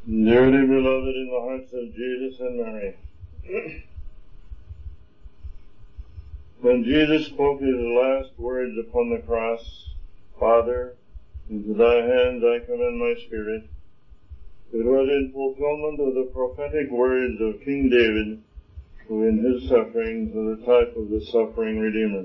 Dearly beloved in the hearts of Jesus and Mary, when Jesus spoke his last words upon the cross, Father, into thy hands I commend my spirit, it was in fulfillment of the prophetic words of King David, who in his sufferings was a type of the suffering Redeemer.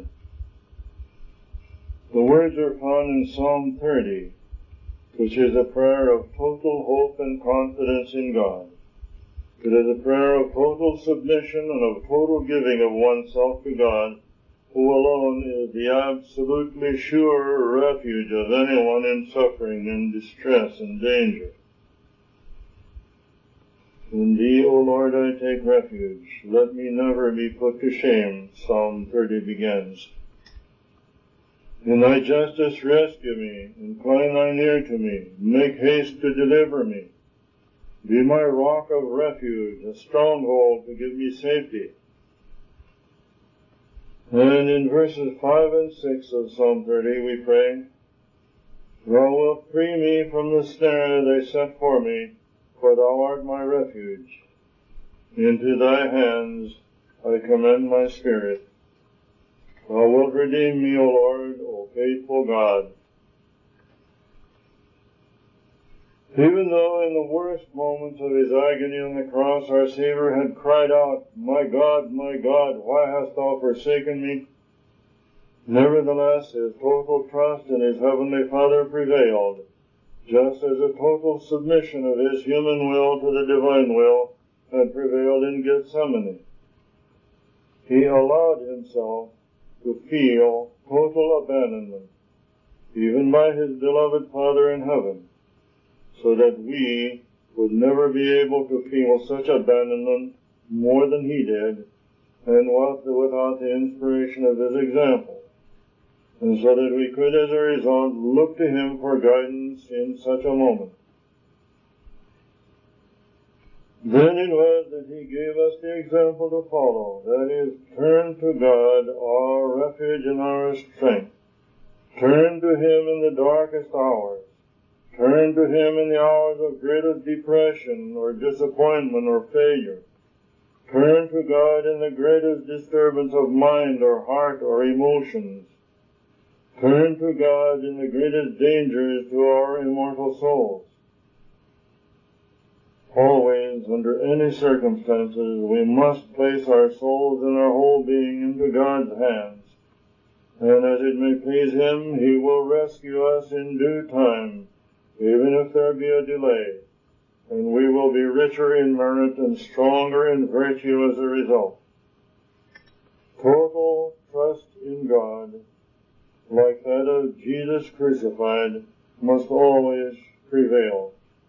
The words are found in Psalm 30, which is a prayer of total hope and confidence in God. It is a prayer of total submission and of total giving of oneself to God, who alone is the absolutely sure refuge of anyone in suffering and distress and danger. In thee, O Lord, I take refuge. Let me never be put to shame, Psalm 30 begins. In thy justice rescue me, incline thine ear to me, make haste to deliver me. Be my rock of refuge, a stronghold to give me safety. And in verses 5 and 6 of Psalm 30 we pray, Thou wilt free me from the snare they set for me, for thou art my refuge. Into thy hands I commend my spirit. Thou wilt redeem me, O Lord, O faithful God. Even though in the worst moments of his agony on the cross our Savior had cried out, my God, why hast thou forsaken me? Nevertheless, his total trust in his heavenly Father prevailed, just as a total submission of his human will to the divine will had prevailed in Gethsemane. He allowed himself to feel total abandonment, even by his beloved Father in heaven, so that we would never be able to feel such abandonment more than he did, and without the inspiration of his example, and so that we could, as a result, look to him for guidance in such a moment. Then it was that he gave us the example to follow, that is, turn to God, our refuge and our strength. Turn to him in the darkest hours. Turn to him in the hours of greatest depression or disappointment or failure. Turn to God in the greatest disturbance of mind or heart or emotions. Turn to God in the greatest dangers to our immortal souls. Always, under any circumstances, we must place our souls and our whole being into God's hands. And as it may please him, he will rescue us in due time, even if there be a delay, and we will be richer in merit and stronger in virtue as a result. Total trust in God, like that of Jesus crucified, must always prevail.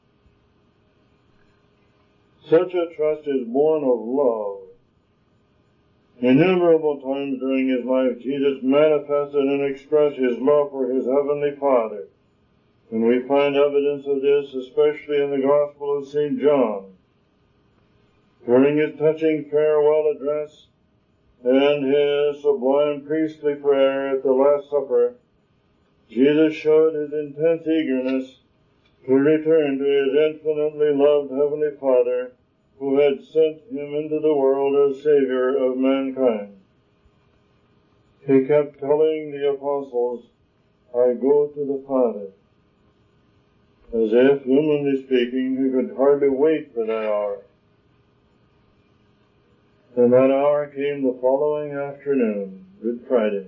Such a trust is born of love. Innumerable times during his life, Jesus manifested and expressed his love for his heavenly Father. And we find evidence of this especially in the Gospel of St. John. During his touching farewell address and his sublime priestly prayer at the Last Supper, Jesus showed his intense eagerness to return to his infinitely loved Heavenly Father, who had sent him into the world as Savior of mankind. He kept telling the apostles, I go to the Father, as if, humanly speaking, he could hardly wait for that hour. And that hour came the following afternoon, Good Friday.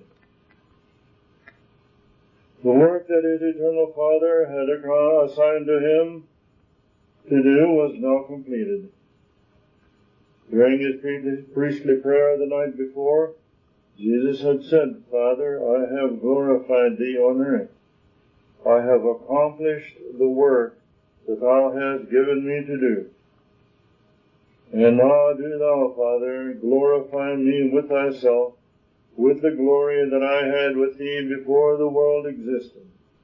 The work that his eternal Father had assigned to him to do was now completed. During his priestly prayer the night before, Jesus had said, Father, I have glorified thee on earth. I have accomplished the work that thou hast given me to do. And now do thou, Father, glorify me with thyself, with the glory that I had with thee before the world existed.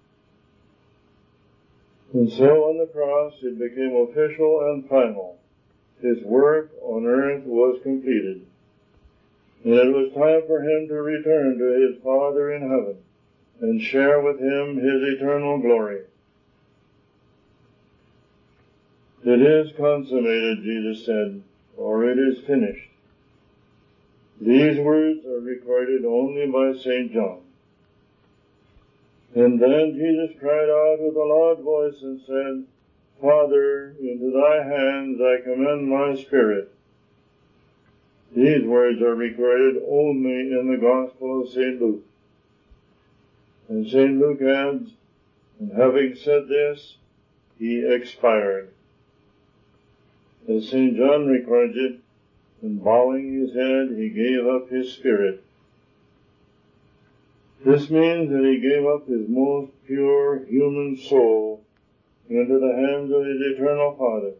And so on the cross it became official and final. His work on earth was completed. And it was time for him to return to his Father in heaven and share with him his eternal glory. It is consummated, Jesus said, or it is finished. These words are recorded only by St. John. And then Jesus cried out with a loud voice and said, Father, into thy hands I commend my spirit. These words are recorded only in the Gospel of St. Luke. And St. Luke adds, and having said this, he expired. As St. John records it, and bowing his head, he gave up his spirit. This means that he gave up his most pure human soul into the hands of his eternal Father.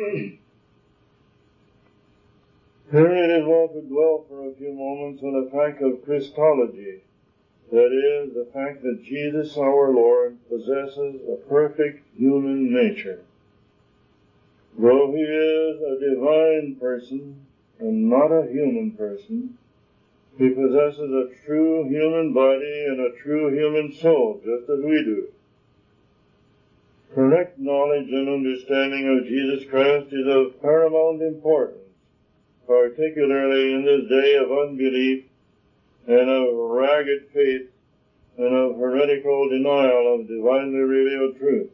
Here it is well to dwell for a few moments on the fact of Christology, that is, the fact that Jesus our Lord possesses a perfect human nature. Though he is a divine person and not a human person, he possesses a true human body and a true human soul, just as we do. Correct knowledge and understanding of Jesus Christ is of paramount importance, particularly in this day of unbelief and of ragged faith and of heretical denial of divinely revealed truth.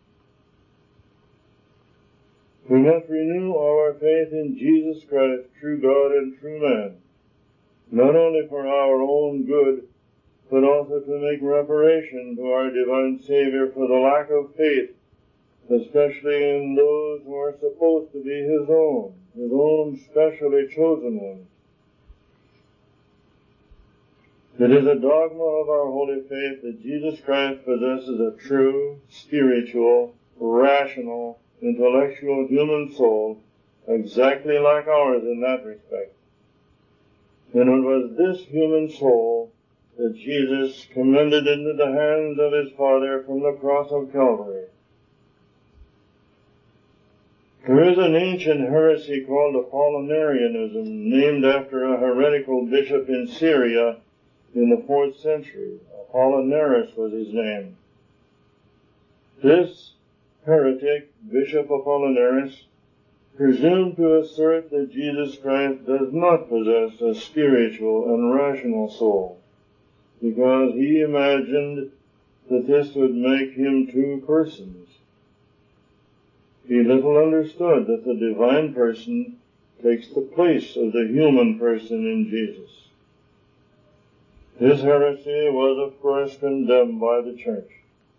We must renew our faith in Jesus Christ, true God and true man, not only for our own good, but also to make reparation to our divine Savior for the lack of faith, especially in those who are supposed to be his own specially chosen ones. It is a dogma of our holy faith that Jesus Christ possesses a true, spiritual, rational, intellectual human soul, exactly like ours in that respect. And it was this human soul that Jesus commended into the hands of his Father from the cross of Calvary. There is an ancient heresy called Apollinarianism, named after a heretical bishop in Syria in the 4th century. Apollinaris was his name. This heretic, Bishop Apollinaris, presumed to assert that Jesus Christ does not possess a spiritual and rational soul, because he imagined that this would make him two persons. He little understood that the divine person takes the place of the human person in Jesus. His heresy was, of course, condemned by the Church.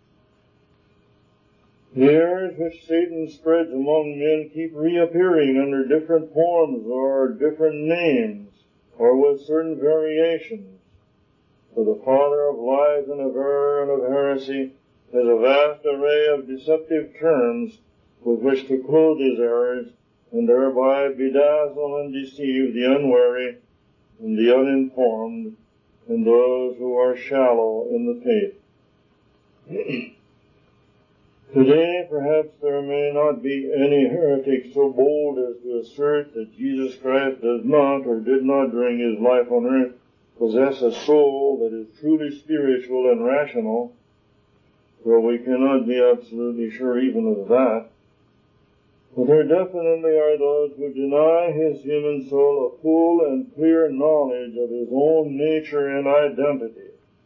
The errors which Satan spreads among men keep reappearing under different forms or different names, or with certain variations. For the father of lies and of error and of heresy has a vast array of deceptive terms with which to clothe his errors, and thereby bedazzle and deceive the unwary and the uninformed, and those who are shallow in the faith. Today, perhaps there may not be any heretic so bold as to assert that Jesus Christ does not, or did not during his life on earth, possess a soul that is truly spiritual and rational, though we cannot be absolutely sure even of that. But there definitely are those who deny his human soul a full and clear knowledge of his own nature and identity.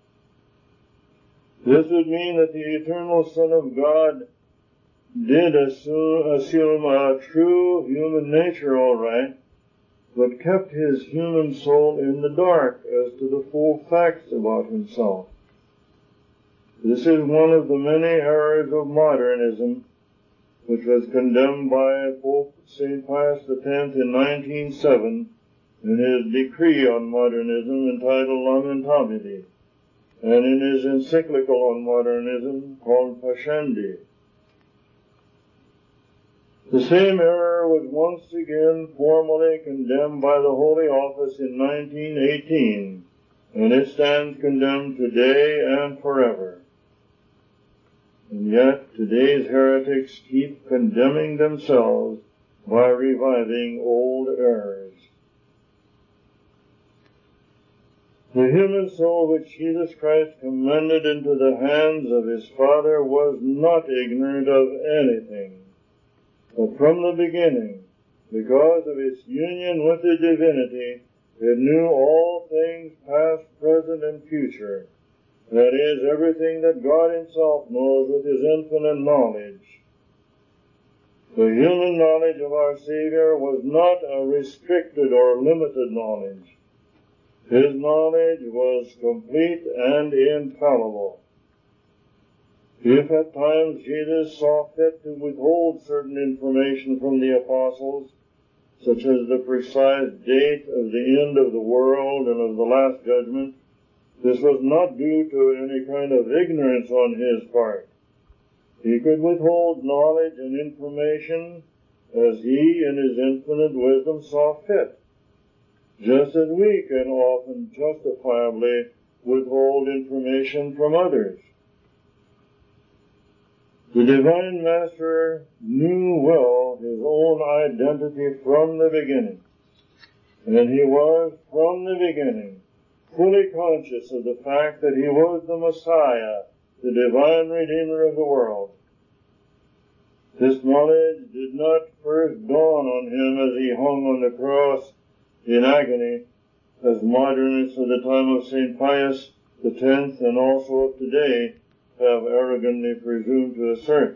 This would mean that the eternal Son of God did assume a true human nature, all right, but kept his human soul in the dark as to the full facts about himself. This is one of the many errors of modernism, which was condemned by Pope St. Pius X in 1907 in his decree on modernism entitled Lamentabili, and in his encyclical on modernism called Pascendi. The same error was once again formally condemned by the Holy Office in 1918, and it stands condemned today and forever. And yet, today's heretics keep condemning themselves by reviving old errors. The human soul which Jesus Christ commended into the hands of his Father was not ignorant of anything. But from the beginning, because of its union with the divinity, it knew all things past, present, and future. That is, everything that God himself knows with his infinite knowledge. The human knowledge of our Savior was not a restricted or limited knowledge. His knowledge was complete and infallible. If at times Jesus saw fit to withhold certain information from the apostles, such as the precise date of the end of the world and of the last judgment, this was not due to any kind of ignorance on his part. He could withhold knowledge and information as he in his infinite wisdom saw fit, just as we can often justifiably withhold information from others. The Divine Master knew well his own identity from the beginning, and he was, from the beginning, fully conscious of the fact that he was the Messiah, the divine Redeemer of the world. This knowledge did not first dawn on him as he hung on the cross in agony, as modernists of the time of St. Pius X and also of today have arrogantly presumed to assert.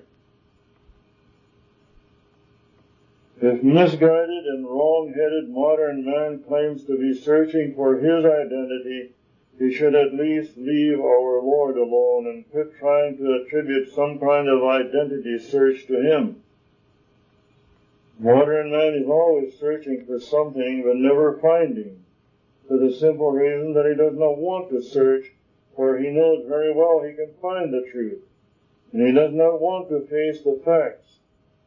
If misguided and wrong-headed modern man claims to be searching for his identity, he should at least leave our Lord alone and quit trying to attribute some kind of identity search to him. Modern man is always searching for something but never finding, for the simple reason that he does not want to search, for he knows very well he can find the truth, and he does not want to face the facts.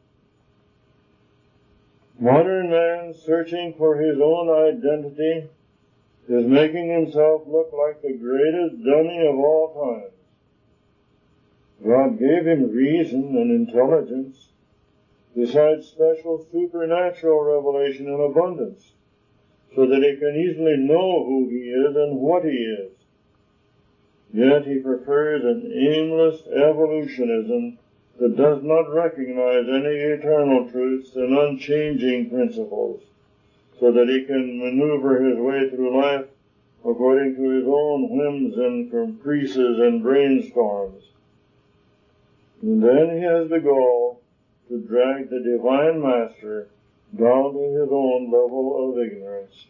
Modern man, searching for his own identity, is making himself look like the greatest dummy of all times. God gave him reason and intelligence, besides special supernatural revelation in abundance, so that he can easily know who he is and what he is. Yet he prefers an aimless evolutionism that does not recognize any eternal truths and unchanging principles, so that he can maneuver his way through life according to his own whims and caprices and brainstorms. And then he has the gall to drag the Divine Master down to his own level of ignorance.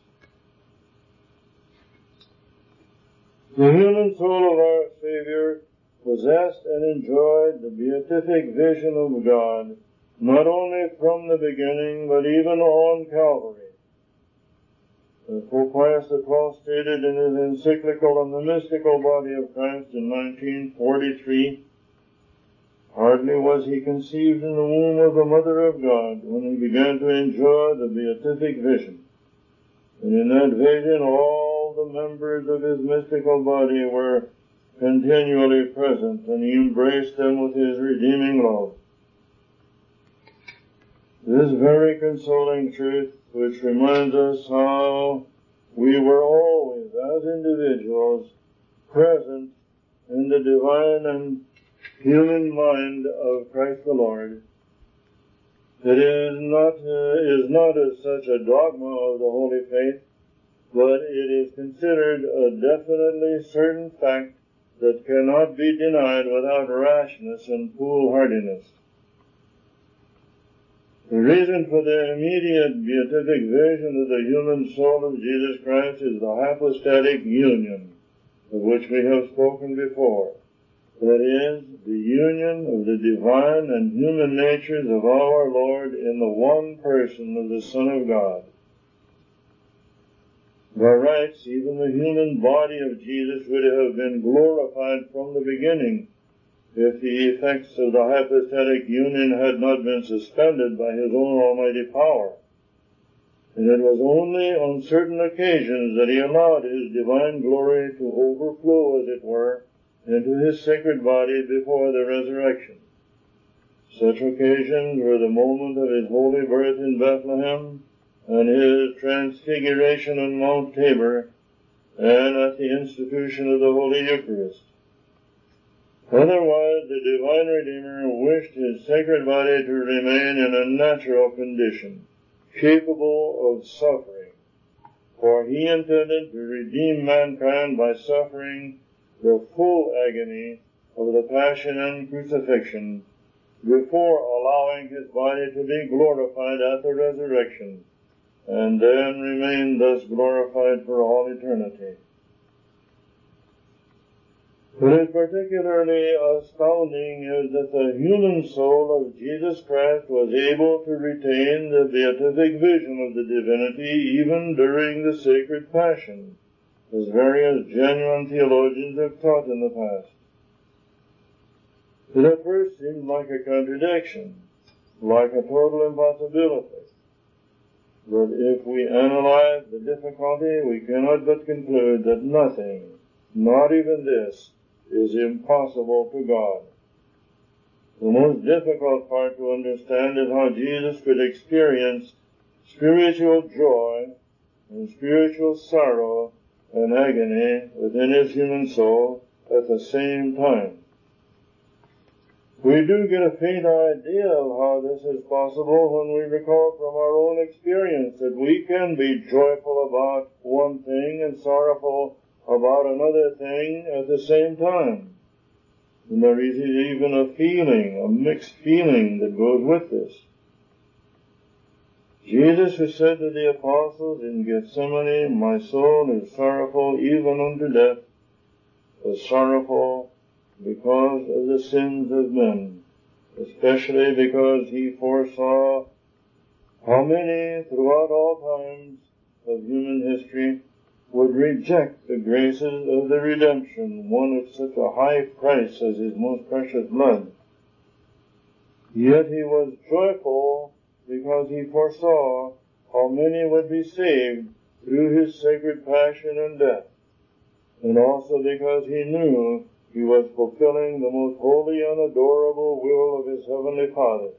The human soul of our Savior possessed and enjoyed the beatific vision of God, not only from the beginning, but even on Calvary. As Pope Pius XII stated in his encyclical on the mystical body of Christ in 1943, hardly was he conceived in the womb of the Mother of God when he began to enjoy the beatific vision. And in that vision, all the members of his mystical body were continually present, and he embraced them with his redeeming love. This very consoling truth, which reminds us how we were always, as individuals, present in the divine and human mind of Christ the Lord, it is not as such a dogma of the Holy Faith, but it is considered a definitely certain fact that cannot be denied without rashness and foolhardiness. The reason for the immediate beatific vision of the human soul of Jesus Christ is the hypostatic union, of which we have spoken before. That is, the union of the divine and human natures of our Lord in the one person of the Son of God. By rights, even the human body of Jesus would have been glorified from the beginning if the effects of the hypostatic union had not been suspended by his own almighty power. And it was only on certain occasions that he allowed his divine glory to overflow, as it were, into his sacred body before the resurrection. Such occasions were the moment of his holy birth in Bethlehem, and his transfiguration on Mount Tabor, and at the institution of the Holy Eucharist. Otherwise, the divine Redeemer wished his sacred body to remain in a natural condition, capable of suffering, for he intended to redeem mankind by suffering the full agony of the passion and crucifixion before allowing his body to be glorified at the resurrection, and then remain thus glorified for all eternity. What is particularly astounding is that the human soul of Jesus Christ was able to retain the beatific vision of the divinity even during the sacred passion, as various genuine theologians have taught in the past. It at first seems like a contradiction, like a total impossibility. But if we analyze the difficulty, we cannot but conclude that nothing, not even this, is impossible to God. The most difficult part to understand is how Jesus could experience spiritual joy and spiritual sorrow and agony within his human soul at the same time. We do get a faint idea of how this is possible when we recall from our own experience that we can be joyful about one thing and sorrowful about another thing at the same time. And there is even a feeling, a mixed feeling that goes with this. Jesus who said to the apostles in Gethsemane, "My soul is sorrowful even unto death," was sorrowful because of the sins of men, especially because he foresaw how many throughout all times of human history would reject the graces of the redemption, won at such a high price as his most precious blood. Yet he was joyful because he foresaw how many would be saved through his sacred passion and death, and also because he knew he was fulfilling the most holy and adorable will of his heavenly Father.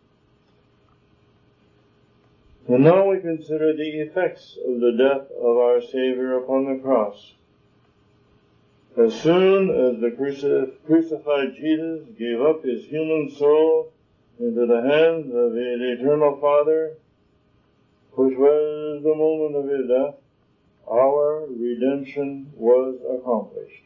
And now we consider the effects of the death of our Savior upon the cross. As soon as the crucified Jesus gave up his human soul into the hands of his eternal Father, which was the moment of his death, our redemption was accomplished.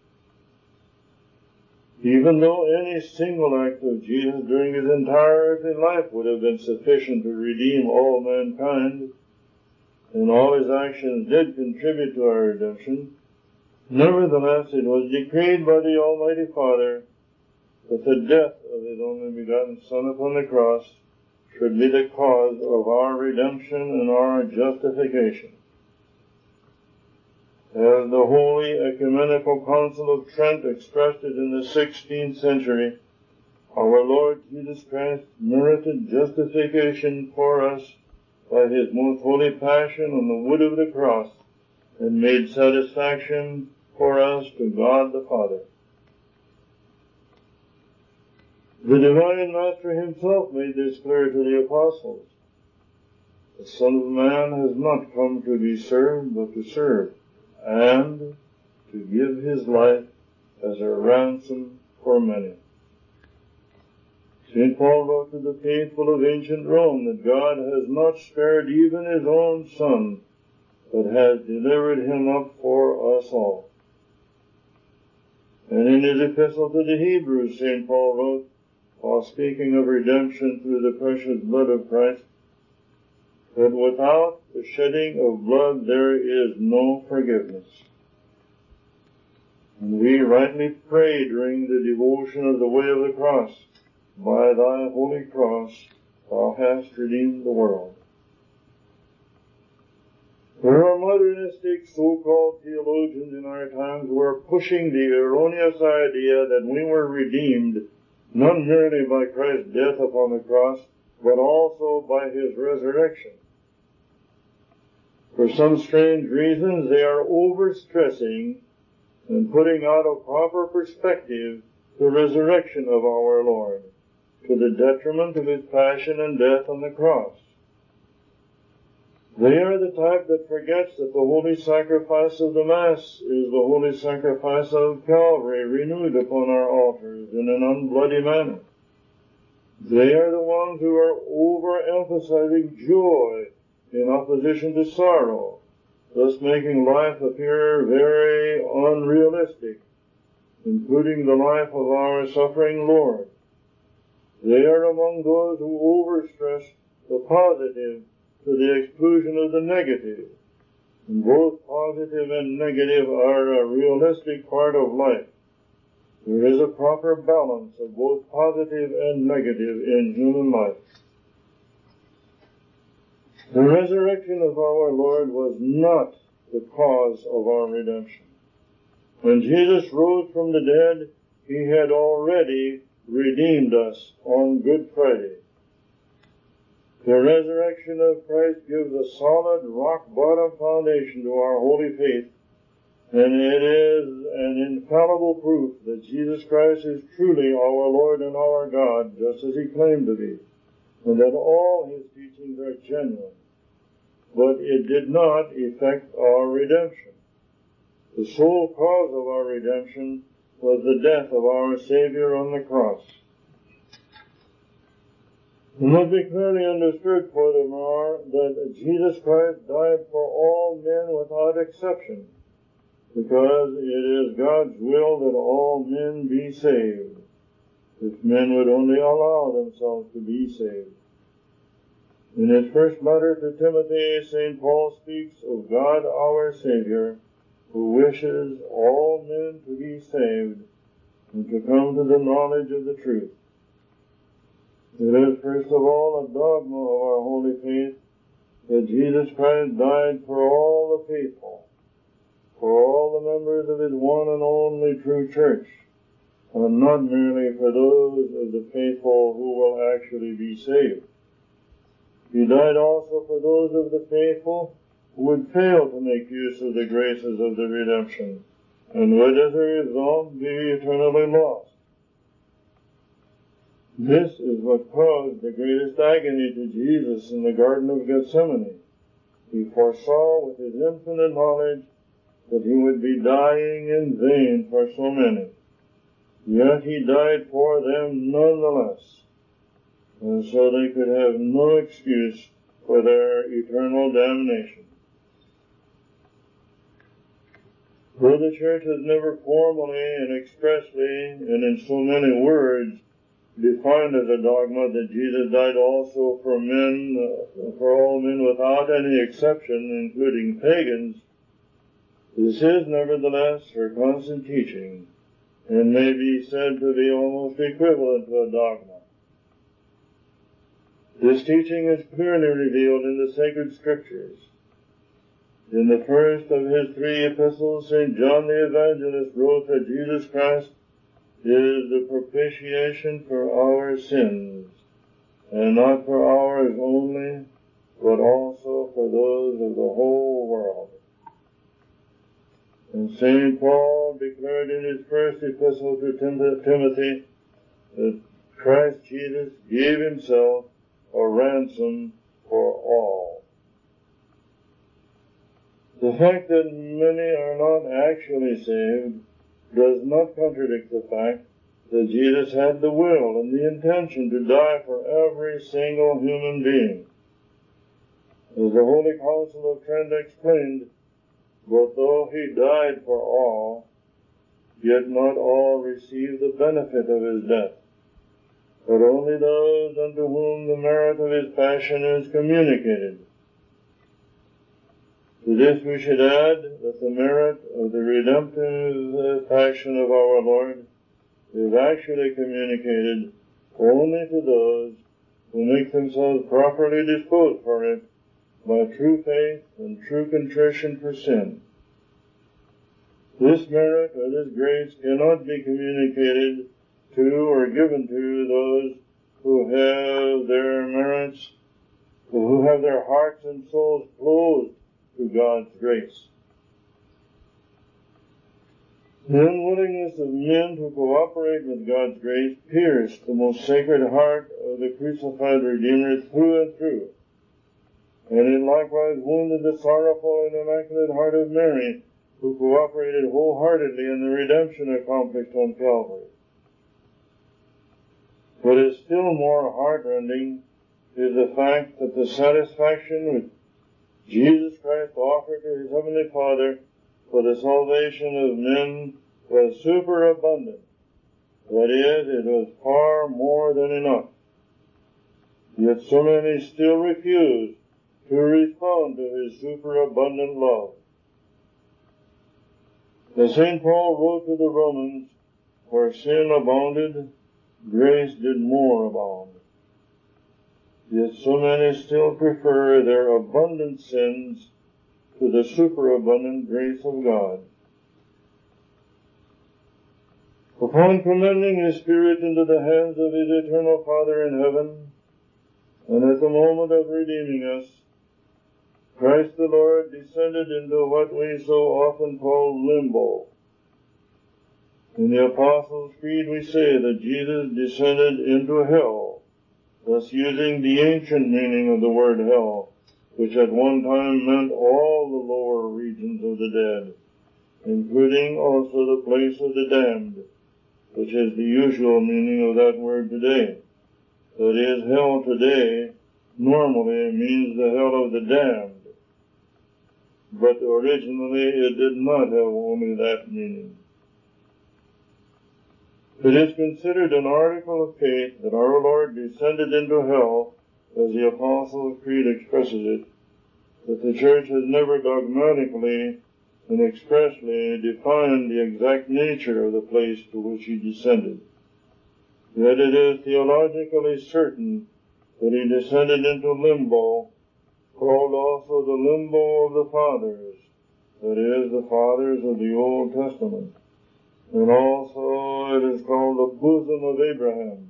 Even though any single act of Jesus during his entire earthly life would have been sufficient to redeem all mankind, and all his actions did contribute to our redemption, nevertheless it was decreed by the Almighty Father that the death of his only begotten Son upon the cross should be the cause of our redemption and our justification. As the Holy Ecumenical Council of Trent expressed it in the 16th century, our Lord Jesus Christ merited justification for us by his most holy passion on the wood of the cross, and made satisfaction for us to God the Father. The Divine Master himself made this clear to the apostles. The Son of Man has not come to be served, but to serve, and to give his life as a ransom for many. St. Paul wrote to the faithful of ancient Rome that God has not spared even his own Son, but has delivered him up for us all. And in his epistle to the Hebrews, St. Paul wrote, while speaking of redemption through the precious blood of Christ, that without the shedding of blood there is no forgiveness. And we rightly pray during the devotion of the way of the cross, by thy holy cross thou hast redeemed the world. There are modernistic so-called theologians in our times who are pushing the erroneous idea that we were redeemed not merely by Christ's death upon the cross, but also by his resurrection. For some strange reasons, they are overstressing and putting out of proper perspective the resurrection of our Lord, to the detriment of his passion and death on the cross. They are the type that forgets that the holy sacrifice of the Mass is the holy sacrifice of Calvary renewed upon our altars in an unbloody manner. They are the ones who are overemphasizing joy in opposition to sorrow, thus making life appear very unrealistic, including the life of our suffering Lord. They are among those who overstress the positive to the exclusion of the negative. And both positive and negative are a realistic part of life. There is a proper balance of both positive and negative in human life. The resurrection of our Lord was not the cause of our redemption. When Jesus rose from the dead, he had already redeemed us on Good Friday. The resurrection of Christ gives a solid, rock-bottom foundation to our holy faith, and it is an infallible proof that Jesus Christ is truly our Lord and our God, just as he claimed to be, and that all his teachings are genuine. But it did not effect our redemption. The sole cause of our redemption was the death of our Savior on the cross. It must be clearly understood, furthermore, that Jesus Christ died for all men without exception, because it is God's will that all men be saved, if men would only allow themselves to be saved. In his first letter to Timothy, St. Paul speaks of God our Savior, who wishes all men to be saved and to come to the knowledge of the truth. It is, first of all, a dogma of our holy faith that Jesus Christ died for all the faithful, for all the members of his one and only true church, and not merely for those of the faithful who will actually be saved. He died also for those of the faithful who would fail to make use of the graces of the redemption, and would as a result be eternally lost. This is what caused the greatest agony to Jesus in the Garden of Gethsemane. He foresaw with his infinite knowledge that he would be dying in vain for so many. Yet he died for them nonetheless, and so they could have no excuse for their eternal damnation. Though the Church has never formally and expressly and in so many words defined as a dogma that Jesus died also for all men without any exception, including pagans, this is nevertheless her constant teaching, and may be said to be almost equivalent to a dogma. This teaching is clearly revealed in the sacred scriptures. In the first of his 3 epistles, St. John the Evangelist wrote that Jesus Christ is the propitiation for our sins, and not for ours only, but also for those of the whole world. And St. Paul declared in his first epistle to Timothy that Christ Jesus gave himself a ransom for all. The fact that many are not actually saved does not contradict the fact that Jesus had the will and the intention to die for every single human being. As the Holy Council of Trent explained, but though he died for all, yet not all received the benefit of his death, but only those unto whom the merit of his passion is communicated. To this we should add that the merit of the redemptive passion of our Lord is actually communicated only to those who make themselves properly disposed for it by true faith and true contrition for sin. This merit or this grace cannot be communicated to or given to those who have their merits, who have their hearts and souls closed to God's grace. The unwillingness of men to cooperate with God's grace pierced the most sacred heart of the crucified Redeemer through and through, and it likewise wounded the sorrowful and immaculate heart of Mary, who cooperated wholeheartedly in the redemption accomplished on Calvary. What is still more heartrending is the fact that the satisfaction which Jesus Christ offered to his heavenly Father for the salvation of men was superabundant. That is, it was far more than enough. Yet so many still refuse to respond to his superabundant love. As St. Paul wrote to the Romans, where sin abounded, grace did more abound. Yet so many still prefer their abundant sins to the superabundant grace of God. Upon commending his Spirit into the hands of his eternal Father in heaven, and at the moment of redeeming us, Christ the Lord descended into what we so often call limbo. In the Apostles' Creed we say that Jesus descended into hell, thus using the ancient meaning of the word hell, which at one time meant all the lower regions of the dead, including also the place of the damned, which is the usual meaning of that word today. That is, hell today normally means the hell of the damned, but originally it did not have only that meaning. It is considered an article of faith that our Lord descended into hell, as the Apostles' Creed expresses it, that the Church has never dogmatically and expressly defined the exact nature of the place to which he descended. Yet it is theologically certain that he descended into limbo, called also the limbo of the fathers, that is, the fathers of the Old Testament. And also it is called the bosom of Abraham.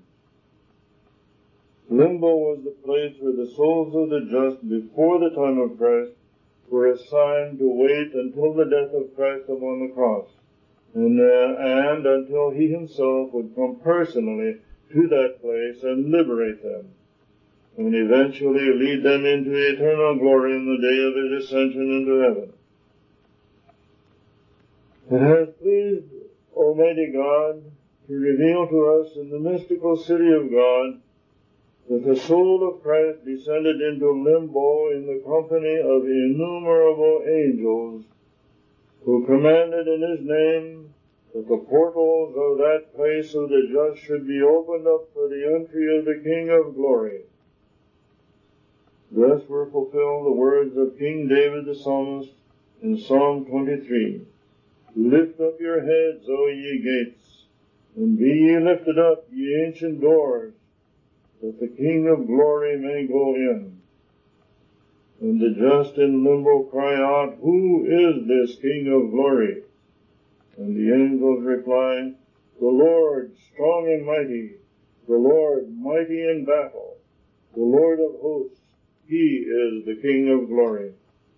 Limbo was the place where the souls of the just before the time of Christ were assigned to wait until the death of Christ upon the cross, and until he himself would come personally to that place and liberate them, and eventually lead them into eternal glory in the day of his ascension into heaven. It has pleased Almighty God to reveal to us in the mystical city of God that the soul of Christ descended into limbo in the company of innumerable angels, who commanded in his name that the portals of that place of the just should be opened up for the entry of the King of glory. Thus were fulfilled the words of King David the psalmist in Psalm 23. Lift up your heads, O ye gates, and be ye lifted up, ye ancient doors, that the King of glory may go in. And the just in limbo cry out, Who is this King of glory? And the angels reply, The Lord strong and mighty, the Lord mighty in battle, the Lord of hosts, he is the King of glory.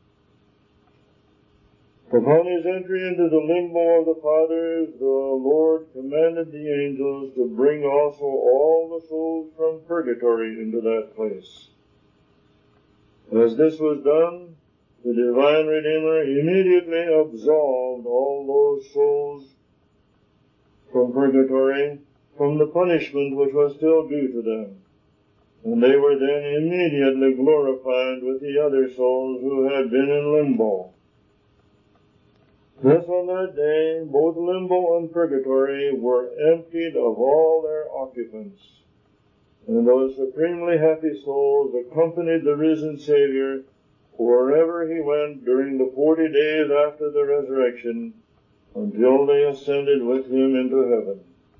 Upon his entry into the limbo of the fathers, the Lord commanded the angels to bring also all the souls from purgatory into that place. As this was done, the divine Redeemer immediately absolved all those souls from purgatory from the punishment which was still due to them, and they were then immediately glorified with the other souls who had been in limbo. Thus on that day, both limbo and purgatory were emptied of all their occupants, and those supremely happy souls accompanied the risen Savior wherever he went during the 40 days after the resurrection, until they ascended with him into heaven.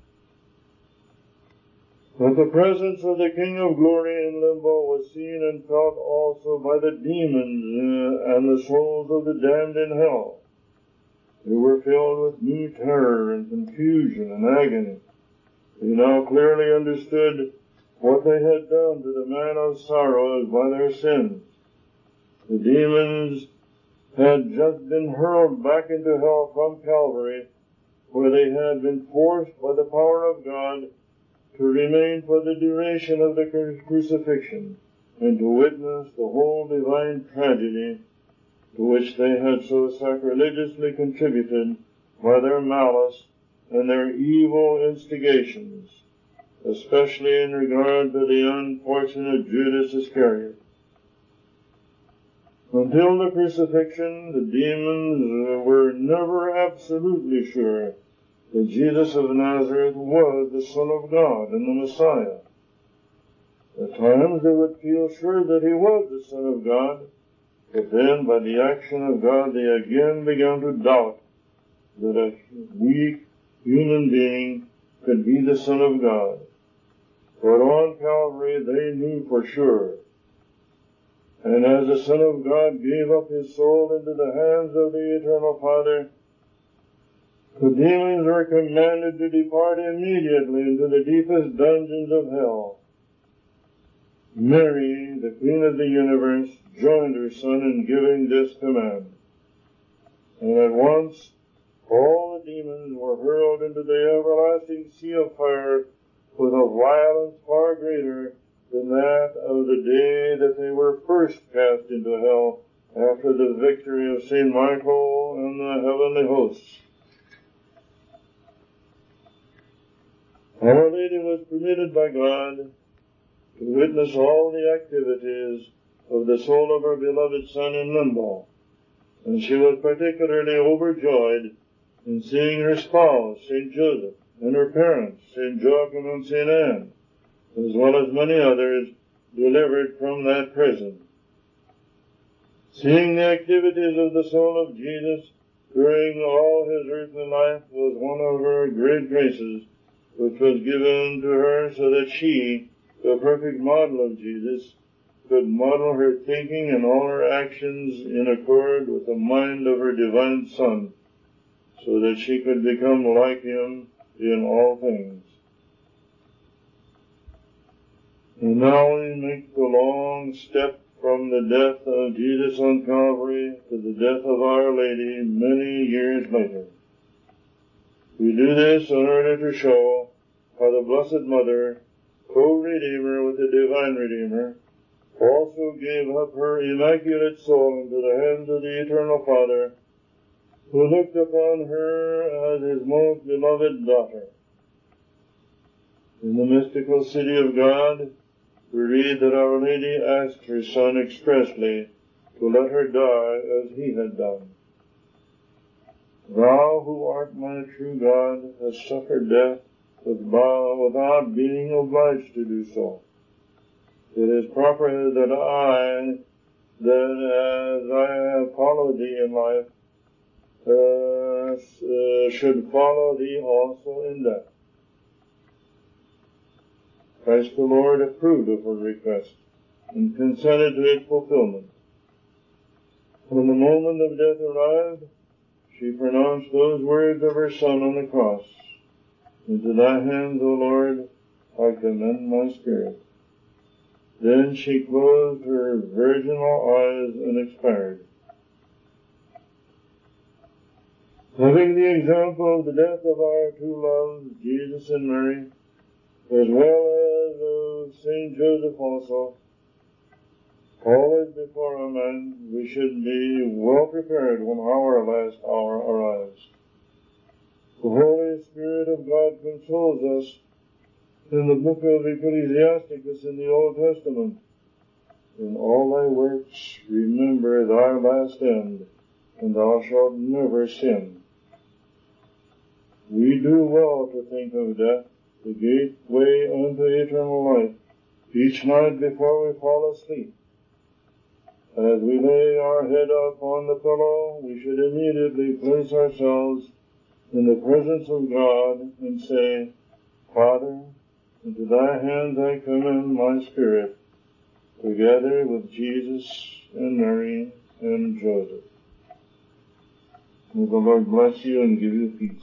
But the presence of the King of glory in limbo was seen and felt also by the demons and the souls of the damned in hell. They were filled with new terror and confusion and agony. They now clearly understood what they had done to the man of sorrows by their sins. The demons had just been hurled back into hell from Calvary, where they had been forced by the power of God to remain for the duration of the crucifixion. and to witness the whole divine tragedy to which they had so sacrilegiously contributed by their malice and their evil instigations, especially in regard to the unfortunate Judas Iscariot. Until the crucifixion, the demons were never absolutely sure that Jesus of Nazareth was the Son of God and the Messiah. At times they would feel sure that he was the Son of God, but then by the action of God they again began to doubt that a weak human being could be the Son of God. But on Calvary they knew for sure. And as the Son of God gave up his soul into the hands of the Eternal Father, the demons were commanded to depart immediately into the deepest dungeons of hell. Mary, the Queen of the universe, joined her Son in giving this command. And at once all the demons were hurled into the everlasting sea of fire with a violence far greater than that of the day that they were first cast into hell after the victory of St. Michael and the heavenly hosts. Our Lady was permitted by God to witness all the activities of the soul of her beloved Son in limbo, and she was particularly overjoyed in seeing her spouse, St. Joseph, and her parents, St. Joachim and St. Anne, as well as many others, delivered from that prison. Seeing the activities of the soul of Jesus during all his earthly life was one of her great graces, which was given to her so that she, the perfect model of Jesus, could model her thinking and all her actions in accord with the mind of her divine Son, so that she could become like him in all things. And now we make the long step from the death of Jesus on Calvary to the death of Our Lady many years later. We do this in order to show how the Blessed Mother, co-Redeemer with the Divine Redeemer, also gave up her immaculate soul into the hands of the Eternal Father, who looked upon her as his most beloved daughter. In the mystical city of God, we read that Our Lady asked her Son expressly to let her die as he had done. Thou who art my true God hast suffered death without being obliged to do so. It is proper that as I have followed thee in life, should follow thee also in death. Christ the Lord approved of her request and consented to its fulfillment. When the moment of death arrived, she pronounced those words of her Son on the cross, "Into thy hands, O Lord, I commend my spirit." Then she closed her virginal eyes and expired. Having the example of the death of our two loves, Jesus and Mary, as well as of Saint Joseph also, always before our mind, we should be well prepared when our last hour arrives. The Holy Spirit of God consoles us in the book of Ecclesiasticus in the Old Testament. In all thy works remember thy last end, and thou shalt never sin. We do well to think of death, the gateway unto eternal life, each night before we fall asleep. As we lay our head upon the pillow, we should immediately place ourselves in the presence of God and say, "Father, into thy hands I commend my spirit," together with Jesus and Mary and Joseph. May the Lord bless you and give you peace.